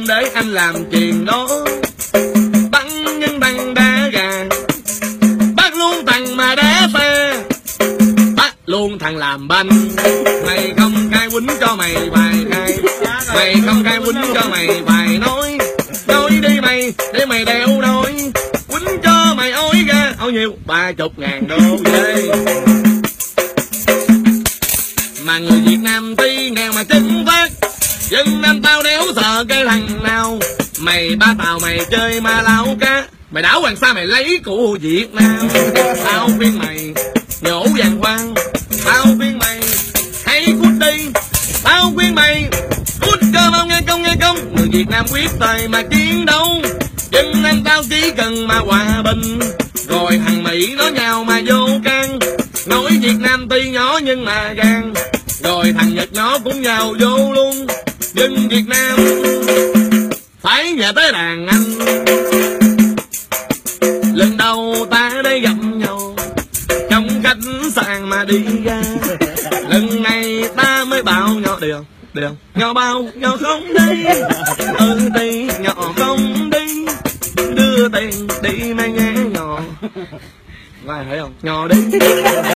không để anh làm chuyện đó. Bắn nhân bằng đá gà, bắt luôn thằng mà đá xe, bắt luôn thằng làm banh. Mày không cai quýnh cho mày vài cai, mày không cai quýnh cho mày vài nói đi mày để mày đeo nổi. Quýnh cho mày ối ra ôi nhiều 30.000 đô về. Mà người Việt Nam tuy nghèo mà chân phát, dân Nam tao đéo sợ cái thằng nào. Mày ba tàu mày chơi ma lao cá, mày đảo Hoàng Sa mày lấy của Việt Nam. Tao khuyên mày nhổ vàng khoan, tao khuyên mày hãy cút đi, tao khuyên mày cút cơ mau nghe công nghe công. Người Việt Nam quyết thời mà chiến đấu, dân Nam tao chỉ cần mà hòa bình. Rồi thằng Mỹ nó nhào mà vô can, nói Việt Nam tuy nhỏ nhưng mà gan. Rồi thằng Nhật nó cũng nhào vô luôn, dân Việt Nam phải về tới đàn anh. Lần đầu ta đây gặp nhau trong khách sạn mà đi ra, lần này ta mới bảo nhỏ đi không? Đi không? Nhỏ bao nhỏ không đi, đi nhỏ không đi, đưa tiền đi mày nghe nhỏ. Có ai thấy không? Nhỏ đi.